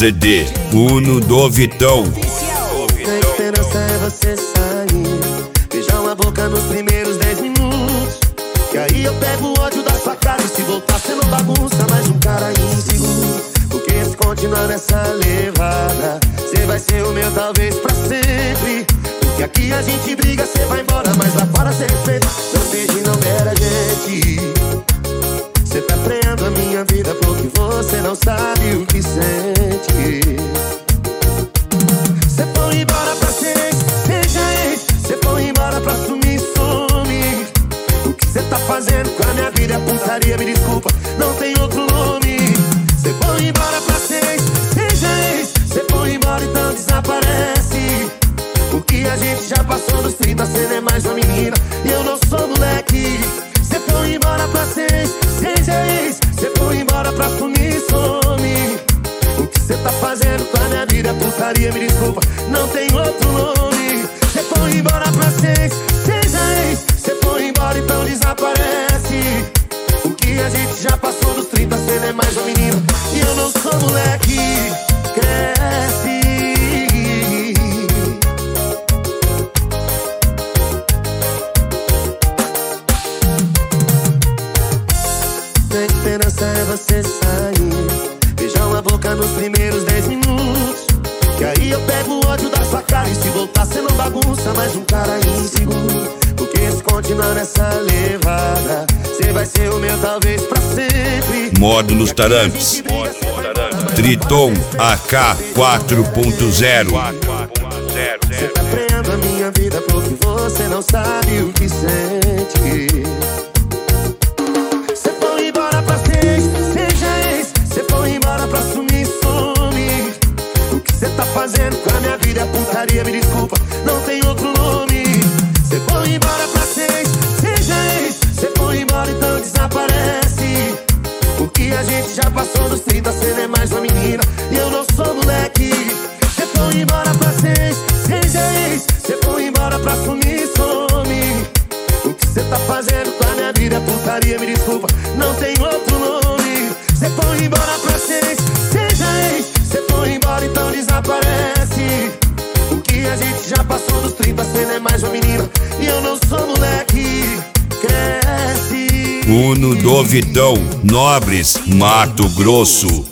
CD Uno do Vitão. A esperança é você sair, beijar uma boca nos primeiros 10 minutos, que aí eu pego o ódio da sua cara. E se voltar cê não bagunça mais um cara inseguro. Porque se continuar nessa levada, cê vai ser o meu talvez pra sempre. Porque aqui a gente briga, cê vai embora, mas lá fora cê respeita. Não beijo e não beira a gente. Cê tá freando a minha vida porque você não sabe o que sente. Cê foi embora pra ser ex, seja ex. Cê foi embora pra sumir, some. O que cê tá fazendo com a minha vida é putaria, me desculpa, não tem outro nome. Cê foi embora pra ser ex, seja ex. Cê foi embora, então desaparece. Porque a gente já passou dos 30, cê não é mais uma menina e eu não sou moleque. Cê foi embora pra ser ex, seja ex. Cê foi embora pra sumir, some. O que cê tá fazendo com a minha vida é putaria, me desculpa, não tem outro nome. Cê foi embora pra ser ex, seja ex. Cê foi embora, então desaparece. Porque a gente já passou dos 30, cê não é mais uma menina e eu não sou moleque. Cresce. A esperança é você sair, beijar uma boca nos primeiros 10 minutos, que aí eu pego o ódio da sua cara. E se voltar cê não bagunça mais um cara inseguro. Porque se continuar nessa levada, cê vai ser o meu talvez pra sempre. Modo nos tarantes, Triton AK 4.0. Cê tá freando a minha vida porque você não sabe o que sente. Cê foi embora pra ser ex, seja ex. Cê foi embora pra sumir, some. O que cê tá fazendo com a minha vida é putaria, me desculpa, não tem outro nome. Cê foi embora pra ser ex, seja ex. Cê foi embora, então desaparece. Porque a gente já passou dos 30, cê não é mais uma menina e eu não sou moleque. Cê foi embora pra ser ex, seja ex. Cê foi embora pra sumir, some. O que cê tá fazendo com a minha vida é putaria, me desculpa, não tem outro nome. Cê foi embora pra ser ex, seja ex. Cê foi embora, então desaparece. Porque a gente já passou dos 30, cê não é mais uma menina e eu não sou moleque. Cresce. Uno do Vitão, Nobres, Mato Grosso.